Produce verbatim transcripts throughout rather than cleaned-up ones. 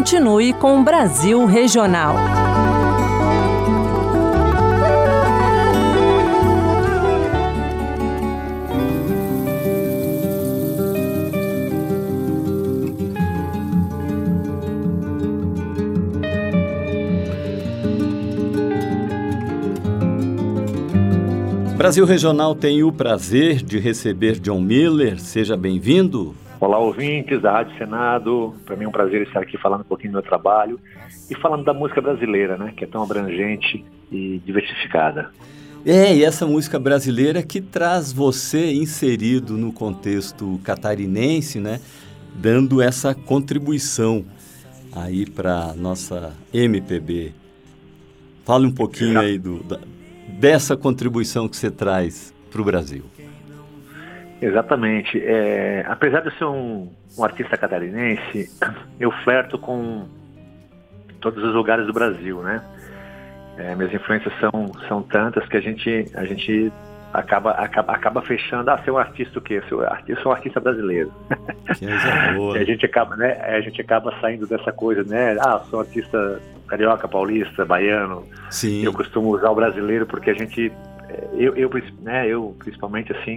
Continue com o Brasil Regional. Brasil Regional tem o prazer de receber John Miller. Seja bem-vindo. Olá, ouvintes da Rádio Senado. Para mim é um prazer estar aqui falando um pouquinho do meu trabalho e falando da música brasileira, né, que é tão abrangente e diversificada. É, e essa música brasileira que traz você inserido no contexto catarinense, né, dando essa contribuição aí para nossa M P B. Fale um pouquinho aí do... Da... dessa contribuição que você traz para o Brasil. Exatamente. É, apesar de eu ser um, um artista catarinense, eu flerto com todos os lugares do Brasil, né? É, minhas influências são, são tantas que a gente, a gente acaba, acaba, acaba fechando. Ah, ser um artista o quê? Eu sou, eu sou um artista brasileiro. Que coisa boa. a gente acaba, né? A gente acaba saindo dessa coisa, né? Ah, sou um artista carioca, paulista, baiano. Sim. Eu costumo usar o brasileiro porque a gente, eu, eu, né, eu principalmente assim,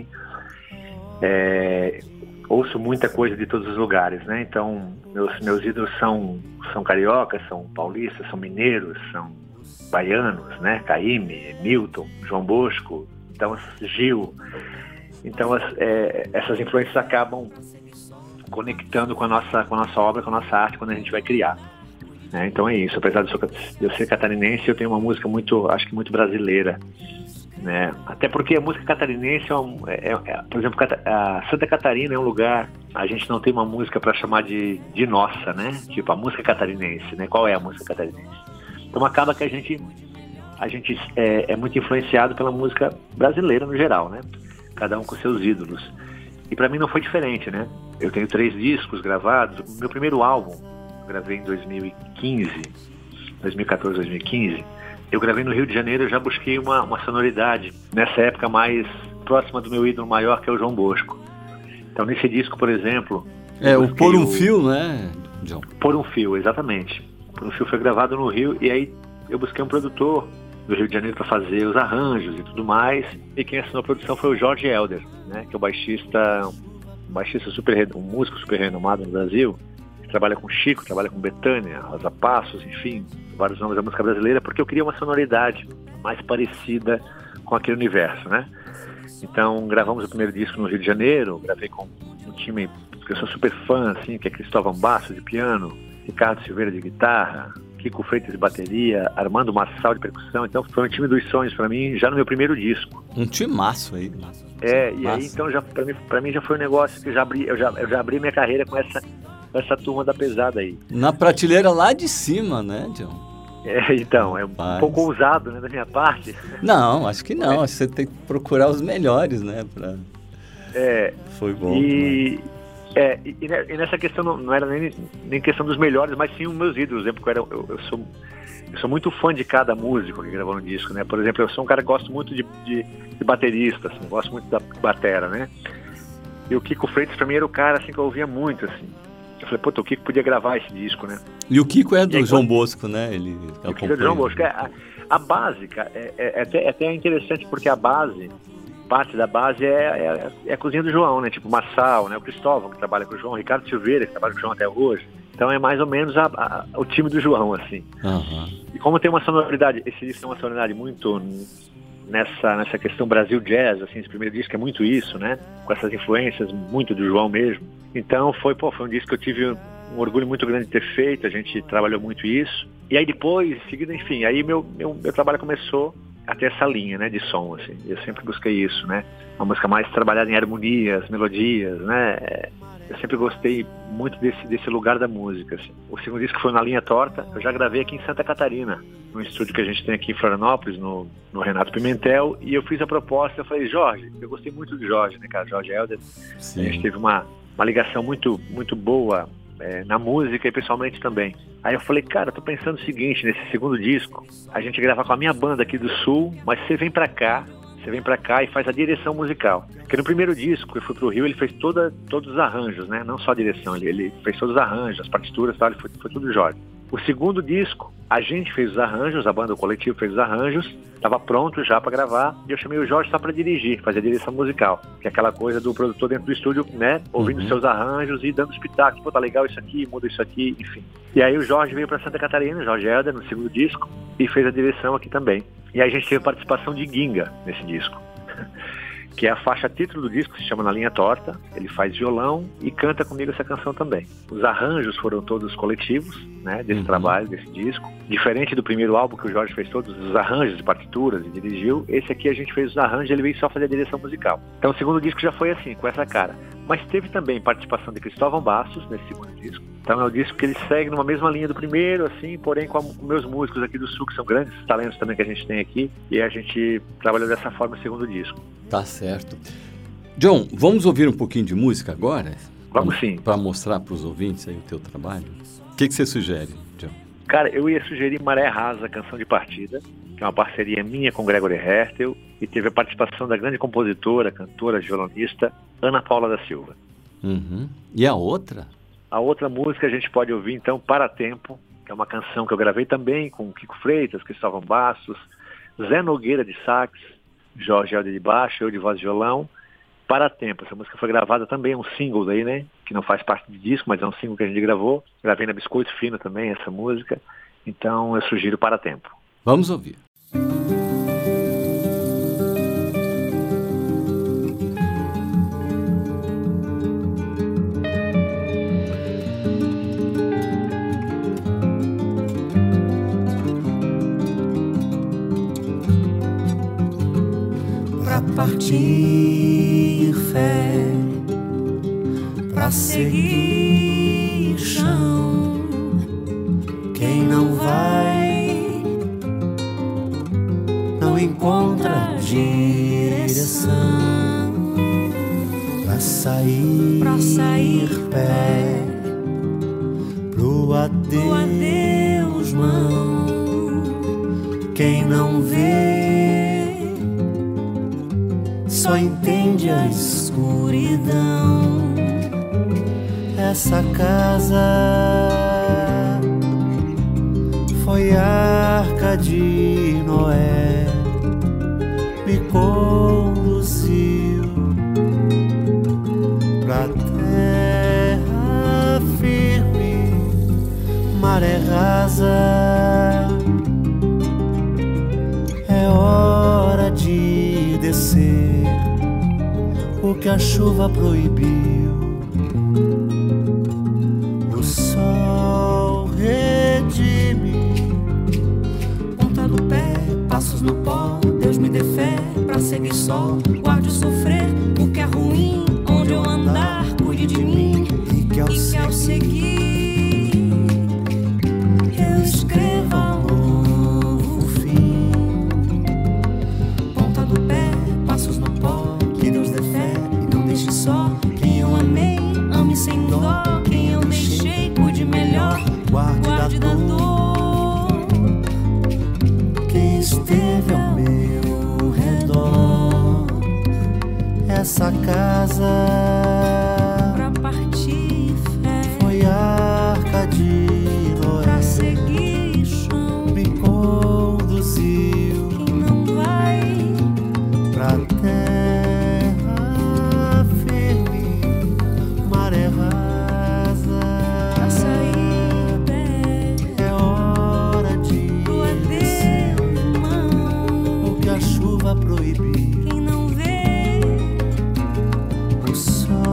é, ouço muita coisa de todos os lugares, né? Então, meus, meus ídolos são, são cariocas, são paulistas, são mineiros, são baianos, né? Caymmi, Milton, João Bosco, então, Gil. Então, as, é, essas influências acabam conectando com a nossa, com a nossa obra, com a nossa arte quando a gente vai criar. É, então é isso, apesar de eu ser catarinense, eu tenho uma música muito, acho que muito brasileira, né? Até porque a música catarinense é, um, é, é por exemplo, a Santa Catarina é um lugar, a gente não tem uma música para chamar de, de nossa, né? Tipo, a música catarinense, né? Qual é a música catarinense? Então acaba que a gente, a gente é, é muito influenciado pela música brasileira no geral, né? Cada um com seus ídolos. E para mim não foi diferente, né? Eu tenho três discos gravados, meu primeiro álbum gravei em dois mil e quinze, dois mil e quatorze, dois mil e quinze. Eu gravei no Rio de Janeiro, eu já busquei uma, uma sonoridade nessa época mais próxima do meu ídolo maior, que é o João Bosco. Então nesse disco, por exemplo... É, o Por um o... Fio, né, John? Por um Fio, exatamente. Por um Fio foi gravado no Rio e aí eu busquei um produtor do Rio de Janeiro para fazer os arranjos e tudo mais. E quem assinou a produção foi o Jorge Helder, né, que é o baixista, um baixista super, um músico super renomado no Brasil. Trabalha com Chico, trabalha com Bethânia, Rosa Passos, enfim, vários nomes da música brasileira, porque eu queria uma sonoridade mais parecida com aquele universo, né? Então, gravamos o primeiro disco no Rio de Janeiro, gravei com um time que eu sou super fã, assim, que é Cristóvão Basso de piano, Ricardo Silveira de guitarra, Kiko Freitas de bateria, Armando Marçal de percussão. Então, foi um time dos sonhos para mim, já no meu primeiro disco. Um timaço aí. É, e aí, então, já, para mim, para mim já foi um negócio que eu já abri, eu já, eu já abri minha carreira com essa essa turma da pesada aí. Na prateleira lá de cima, né, John? É, então, é um Mas... pouco ousado, né, da minha parte. Não, acho que não. É. Você tem que procurar os melhores, né, pra... É. Foi bom. E, é, e, e nessa questão não, não era nem, nem questão dos melhores, mas sim os meus ídolos, né, porque eu, era, eu, eu, sou, eu sou muito fã de cada músico que gravou no disco, né. Por exemplo, eu sou um cara que gosto muito de, de, de baterista, assim, gosto muito da batera, né. E o Kiko Freitas, pra mim, era o cara, assim, que eu ouvia muito, assim. Eu falei, puta, o Kiko podia gravar esse disco, né? E o Kiko é do aí, João quando... Bosco, né? Ele o Kiko é do João Bosco. A, a base, cara, é, é, é, até, é até interessante porque a base, parte da base é, é, é a cozinha do João, né? Tipo o Marçal, né? O Cristóvão, que trabalha com o João, o Ricardo Silveira, que trabalha com o João até hoje. Então é mais ou menos a, a, o time do João, assim. Uhum. E como tem uma sonoridade, esse disco tem uma sonoridade muito... Nessa, nessa questão Brasil Jazz, assim, esse primeiro disco é muito isso, né? Com essas influências muito do João mesmo. Então foi, pô, foi um disco que eu tive um orgulho muito grande de ter feito, a gente trabalhou muito isso. E aí depois, em seguida, enfim, aí meu, meu, meu trabalho começou a ter essa linha, né, de som, assim. Eu sempre busquei isso, né? Uma música mais trabalhada em harmonias, melodias, né? Eu sempre gostei muito desse, desse lugar da música, assim. O segundo disco foi Na Linha Torta, eu já gravei aqui em Santa Catarina, no estúdio que a gente tem aqui em Florianópolis, no, no Renato Pimentel, e eu fiz a proposta, eu falei, Jorge, eu gostei muito do Jorge, né, cara, Jorge Helder. Sim. A gente teve uma, uma ligação muito, muito boa é, na música e pessoalmente também. Aí eu falei, cara, eu tô pensando o seguinte, nesse segundo disco, a gente gravar com a minha banda aqui do Sul, mas você vem pra cá, você vem pra cá e faz a direção musical. Porque no primeiro disco, eu fui pro Rio, ele fez toda, todos os arranjos, né? Não só a direção, ele, ele fez todos os arranjos, as partituras, tal, ele foi, foi tudo Jorge. O segundo disco, a gente fez os arranjos, a banda, o coletivo fez os arranjos, estava pronto já para gravar, e eu chamei o Jorge só para dirigir, fazer a direção musical, que é aquela coisa do produtor dentro do estúdio, né, ouvindo uhum. seus arranjos e dando os pitacos, pô, tá legal isso aqui, muda isso aqui, enfim. E aí o Jorge veio para Santa Catarina, o Jorge Helder, no segundo disco, e fez a direção aqui também. E aí a gente teve a participação de Ginga nesse disco, que é a faixa título do disco, se chama Na Linha Torta. Ele faz violão e canta comigo essa canção também. Os arranjos foram todos coletivos, né, desse uhum. trabalho, desse disco. Diferente do primeiro álbum, que o Jorge fez todos os arranjos de partituras e dirigiu, esse aqui a gente fez os arranjos e ele veio só fazer a direção musical. Então o segundo disco já foi assim, com essa cara. Mas teve também participação de Cristóvão Bastos nesse segundo disco. Então é um disco que ele segue numa mesma linha do primeiro, assim, porém com, a, com meus músicos aqui do Sul, que são grandes talentos também que a gente tem aqui, e a gente trabalhou dessa forma no segundo disco. Tá certo. John, vamos ouvir um pouquinho de música agora? Vamos sim. Para mostrar para os ouvintes aí o teu trabalho. O que, que você sugere, John? Cara, eu ia sugerir Maré Rasa, Canção de Partida, que é uma parceria minha com Gregory Hertel, e teve a participação da grande compositora, cantora, violonista, Ana Paula da Silva. Uhum. E a outra? A outra música a gente pode ouvir, então, Para Tempo, que é uma canção que eu gravei também com Kiko Freitas, Cristóvão Bastos, Zé Nogueira de sax, Jorge Helder de baixo, eu de voz e violão. Para Tempo, essa música foi gravada também, é um single daí, né? Que não faz parte do disco, mas é um single que a gente gravou. Gravei na Biscoito Fino também essa música. Então eu sugiro Para Tempo. Vamos ouvir. Partir fé pra seguir chão. Quem não vai não encontra direção. Pra sair, pra sair pé pro adeus, pro adeus mão. Quem não vê só entende a escuridão. Essa casa foi a arca de Noé, me conduziu pra terra firme, maré rasa. É hora de descer o que a chuva proibiu. O sol redime, ponta do pé, passos no pó. Deus me dê fé pra seguir só. Guarde o sofrer, o que é ruim. Onde eu andar, cuide de mim. E que ao, e que ao seguir eu escreva um novo fim. Ponta do pé, passos no pó. Que Deus dê fé e não deixe só. Quem eu amei, ame sem dó. Quem eu deixei, cuide melhor. Guarde, guarde da, da dor. Quem esteve ao meu redor. Essa casa pra partir fé foi a arca de Noé. Pra seguir chão me conduziu. Quem não vai pra terra firme, maré rasa. Pra sair pé é hora de pro adeus mão. O que a chuva proibiu. Quem não vê o sol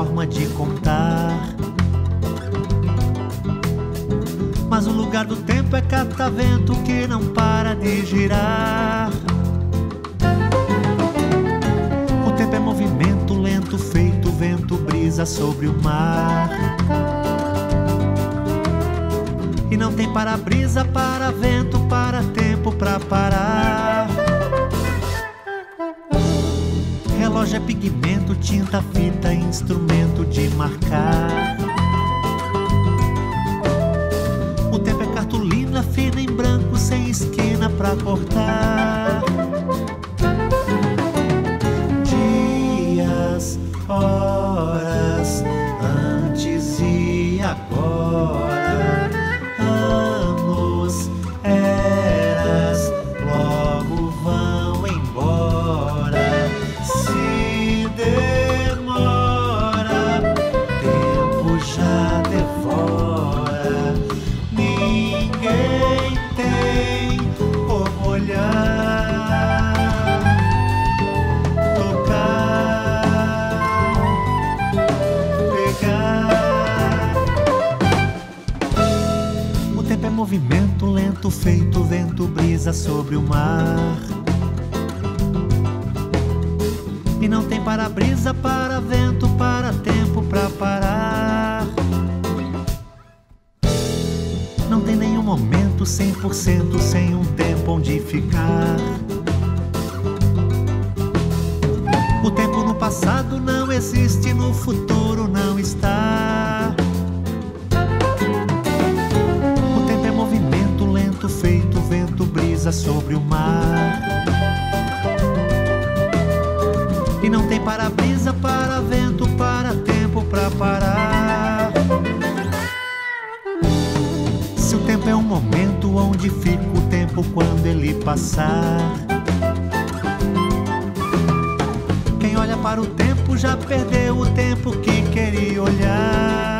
forma de contar. Mas o lugar do tempo é catavento que não para de girar. O tempo é movimento lento feito vento, brisa sobre o mar. E não tem para-brisa, para vento, para tempo, pra parar. Relógio é pigmento, tinta, fita, instrumento de marcar. O tempo é cartolina fina em branco, sem esquina pra cortar. Dias, horas, antes e agora. Anos, eras, logo vão embora. Se demora, tempo já devora. Ninguém tem como olhar, tocar, pegar. O tempo é movimento lento feito vento, brisa sobre o mar. E não tem para-brisa, para vento, para tempo, pra parar. Não tem nenhum momento cem por cento sem um tempo onde ficar. O tempo no passado não existe, no futuro não está. O tempo é movimento lento feito vento, brisa sobre o mar. E não tem para-brisa, para vento, para tempo, pra parar. Se o tempo é um momento onde fica o tempo quando ele passar. Quem olha para o tempo já perdeu o tempo que queria olhar.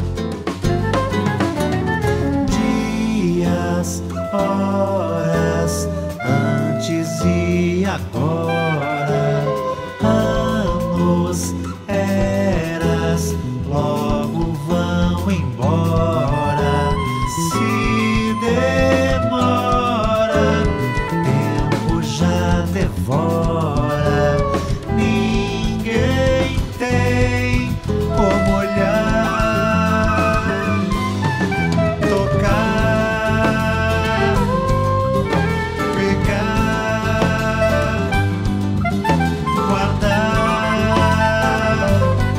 Dias, horas, antes e agora. Anos, eras, logo vão embora. Se demora, tempo já devora. Ninguém tem como olhar, tocar, pegar, guardar,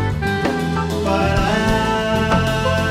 parar.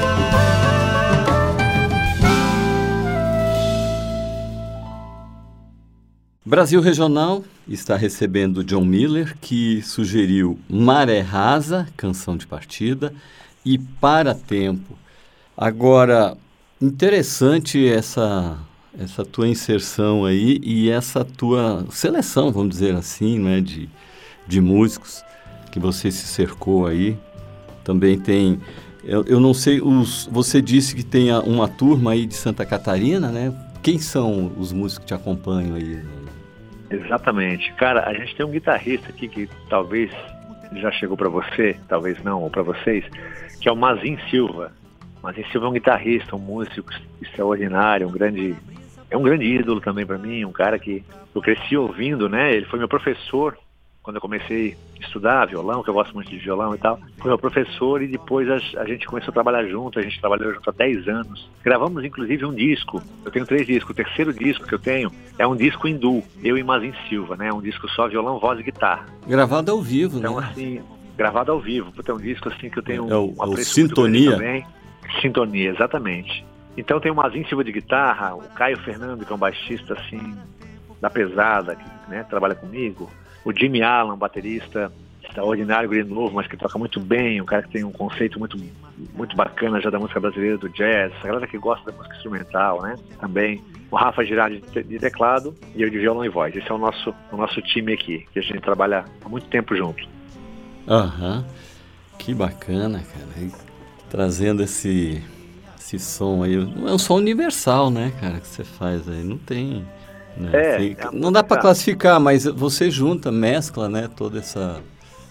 Brasil Regional está recebendo John Miller, que sugeriu Maré Rasa, canção de partida, e Para Tempo. Agora, interessante essa, essa tua inserção aí e essa tua seleção, vamos dizer assim, né, de, de músicos que você se cercou aí. Também tem, eu, eu não sei, os, você disse que tem a, uma turma aí de Santa Catarina, né? Quem são os músicos que te acompanham aí? Exatamente. Cara, a gente tem um guitarrista aqui que talvez já chegou para você, talvez não, ou para vocês, que é o Mazin Silva. Mazin Silva é um guitarrista, um músico extraordinário, um grande, é um grande ídolo também para mim, um cara que eu cresci ouvindo, né? Ele foi meu professor quando eu comecei a estudar violão, que eu gosto muito de violão e tal. Foi meu professor e depois a, a gente começou a trabalhar junto, a gente trabalhou junto há dez anos. Gravamos inclusive um disco, eu tenho três discos, o terceiro disco que eu tenho é um disco hindu, eu e Mazin Silva, né? Um disco só violão, voz e guitarra. Gravado ao vivo, então, né? Então assim, gravado ao vivo, é um disco assim que eu tenho é o, um apreço Sintonia. também. Sintonia, exatamente. Então tem o Mazin Silva de guitarra, o Caio Fernando, que é um baixista assim, da pesada, que, né, trabalha comigo. O Jimmy Allen, baterista extraordinário, guri novo, mas que toca muito bem, um cara que tem um conceito muito, muito bacana já da música brasileira, do jazz, a galera que gosta da música instrumental, né, também. O Rafa Girardi de teclado e eu de violão e voz. Esse é o nosso, o nosso time aqui, que a gente trabalha há muito tempo junto. Aham, uhum. Que bacana, cara. E trazendo esse, esse som aí, é um som universal, né, cara, que você faz aí, não tem... Né? É, Tem, é não dá para classificar, mas você junta, mescla, né, toda essa,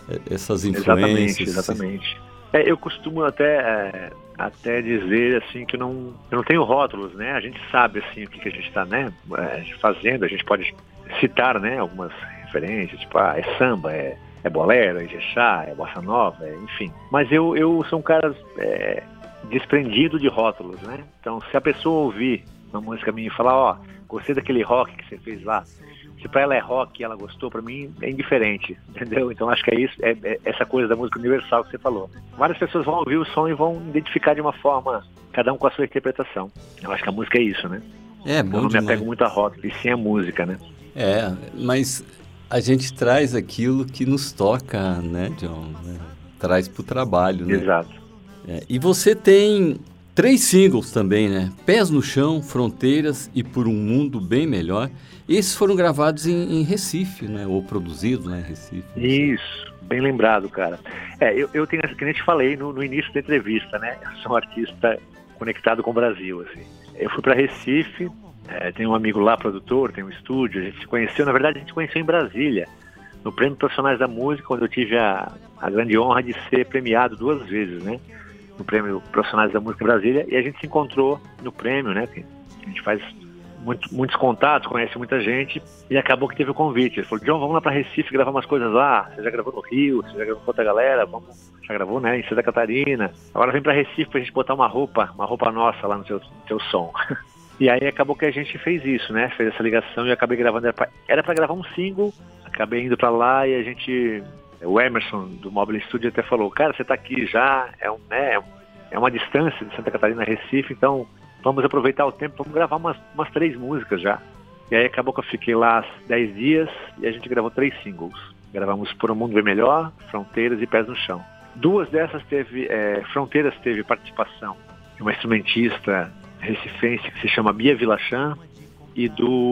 essas influências. Exatamente, exatamente. É, eu costumo até, é, até dizer assim que eu não, eu não tenho rótulos, né? A gente sabe assim o que, que a gente está, né, fazendo, a gente pode citar, né, algumas referências, tipo, ah, é samba, é, é bolero, é ijexá, é bossa nova, é, enfim. Mas eu, eu sou um cara é, desprendido de rótulos, né? Então, se a pessoa ouvir uma música minha e falar, ó, gostei daquele rock que você fez lá, se pra ela é rock e ela gostou, pra mim é indiferente, entendeu? Então acho que é isso, é, é essa coisa da música universal que você falou. Várias pessoas vão ouvir o som e vão identificar de uma forma, cada um com a sua interpretação. Eu acho que a música é isso, né? É, bom. Eu não demais. me apego muito a rock, e sim a música, né? É, mas a gente traz aquilo que nos toca, né, John? Né? Traz pro trabalho, né? Exato. É, e você tem três singles também, né? Pés no Chão, Fronteiras e Por um Mundo Bem Melhor. Esses foram gravados em, em Recife, né? Ou produzidos, né, em Recife. Isso, bem lembrado, cara. É, eu, eu tenho, que nem te falei no, no início da entrevista, né? Eu sou um artista conectado com o Brasil, assim. Eu fui para Recife, é, tem um amigo lá, produtor, tem um estúdio, a gente se conheceu, na verdade a gente se conheceu em Brasília, no Prêmio Profissionais da Música, quando eu tive a, a grande honra de ser premiado duas vezes, né? No Prêmio Profissionais da Música em Brasília, e a gente se encontrou no prêmio, né? A gente faz muito, muitos contatos, conhece muita gente, e acabou que teve o convite. Ele falou, John, vamos lá para Recife gravar umas coisas lá. Você já gravou no Rio, você já gravou com outra galera, vamos, já gravou, né, em Santa Catarina. Agora vem para Recife pra gente botar uma roupa, uma roupa nossa lá no seu, no seu som. E aí acabou que a gente fez isso, né? Fez essa ligação e eu acabei gravando. Era para gravar um single, acabei indo para lá e a gente... O Emerson do Mobile Studio até falou, cara, você tá aqui já, é, um, né, é uma distância de Santa Catarina a Recife, então vamos aproveitar o tempo, vamos gravar umas, umas três músicas já. E aí acabou que eu fiquei lá dez dias e a gente gravou três singles. Gravamos Por um Mundo Bem Melhor, Fronteiras e Pés no Chão. Duas dessas teve, é, Fronteiras teve participação de uma instrumentista recifense que se chama Bia Vilachan e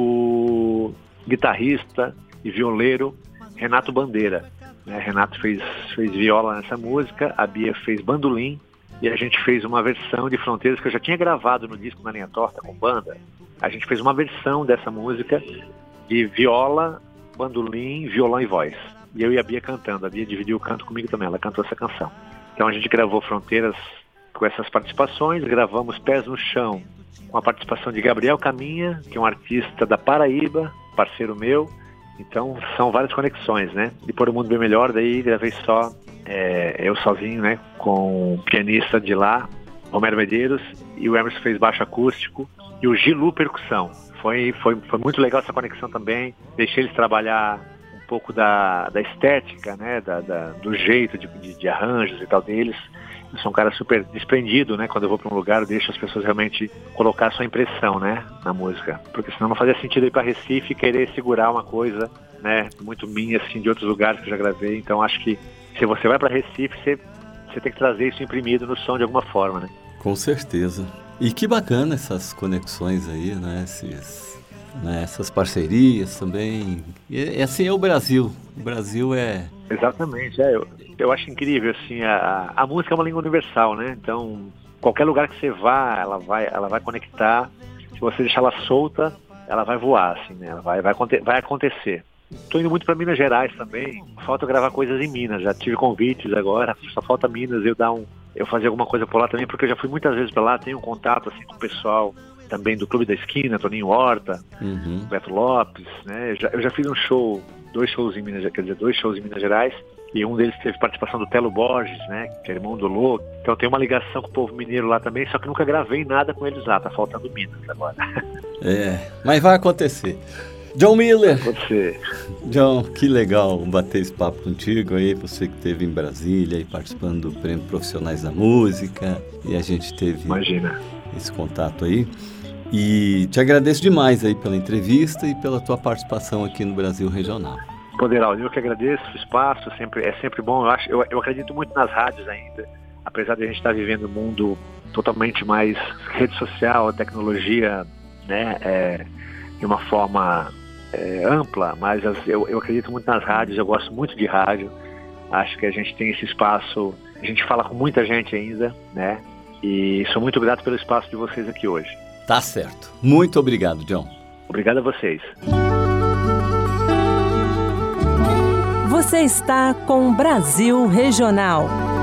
do guitarrista e violeiro Renato Bandeira. Né? Renato fez, fez viola nessa música, a Bia fez bandolim e a gente fez uma versão de Fronteiras que eu já tinha gravado no disco Na Linha Torta com banda. A gente fez uma versão dessa música de viola, bandolim, violão e voz. E eu e a Bia cantando. A Bia dividiu o canto comigo também, ela cantou essa canção. Então a gente gravou Fronteiras com essas participações, gravamos Pés no Chão com a participação de Gabriel Caminha, que é um artista da Paraíba, parceiro meu. Então são várias conexões, né? E Por um Mundo Bem Melhor, daí gravei só é, eu sozinho, né? Com o pianista de lá, Romero Medeiros, e o Emerson fez baixo acústico e o Gilu percussão. Foi, foi, foi muito legal essa conexão também. Deixei eles trabalhar um pouco da, da estética, né? Da, da, do jeito de, de, de arranjos e tal deles. Eu sou um cara super desprendido, né? Quando eu vou para um lugar, eu deixo as pessoas realmente colocar a sua impressão, né? Na música. Porque senão não fazia sentido ir para Recife e querer segurar uma coisa, né? Muito minha, assim, de outros lugares que eu já gravei. Então acho que se você vai para Recife, você, você tem que trazer isso imprimido no som de alguma forma, né? Com certeza. E que bacana essas conexões aí, né? Esses, né? Essas parcerias também. E assim é o Brasil. O Brasil é... Exatamente, é. Eu, eu acho incrível, assim, a, a música é uma língua universal, né? Então, qualquer lugar que você vá, ela vai, ela vai conectar. Se você deixar ela solta, ela vai voar, assim, né? Ela vai, vai, vai acontecer. Estou indo muito para Minas Gerais também. Falta gravar coisas em Minas. Já tive convites agora. Só falta Minas eu dar um, eu fazer alguma coisa por lá também, porque eu já fui muitas vezes para lá. Tenho um contato assim com o pessoal também do Clube da Esquina, Toninho Horta, uhum. Beto Lopes, né? Eu já, eu já fiz um show, dois shows em Minas, quer dizer, dois shows em Minas Gerais. E um deles teve participação do Telo Borges, né? Que é irmão do Lô. Então tem uma ligação com o povo mineiro lá também, só que nunca gravei nada com eles lá. Tá faltando Minas agora. É, mas vai acontecer. John Miller. Pode ser. John, que legal bater esse papo contigo aí, você que esteve em Brasília e participando do Prêmio Profissionais da Música, e a gente teve Imagina. esse contato aí. E te agradeço demais aí pela entrevista e pela tua participação aqui no Brasil Regional. Poderaldo, eu que agradeço o espaço, sempre, é sempre bom. Eu, acho, eu, eu acredito muito nas rádios ainda, apesar de a gente estar vivendo um mundo totalmente mais rede social, tecnologia, né, é, de uma forma é, ampla, mas as, eu, eu acredito muito nas rádios, eu gosto muito de rádio, acho que a gente tem esse espaço, a gente fala com muita gente ainda, né, e sou muito grato pelo espaço de vocês aqui hoje. Tá certo. Muito obrigado, John. Obrigado a vocês. Você está com Brasil Regional.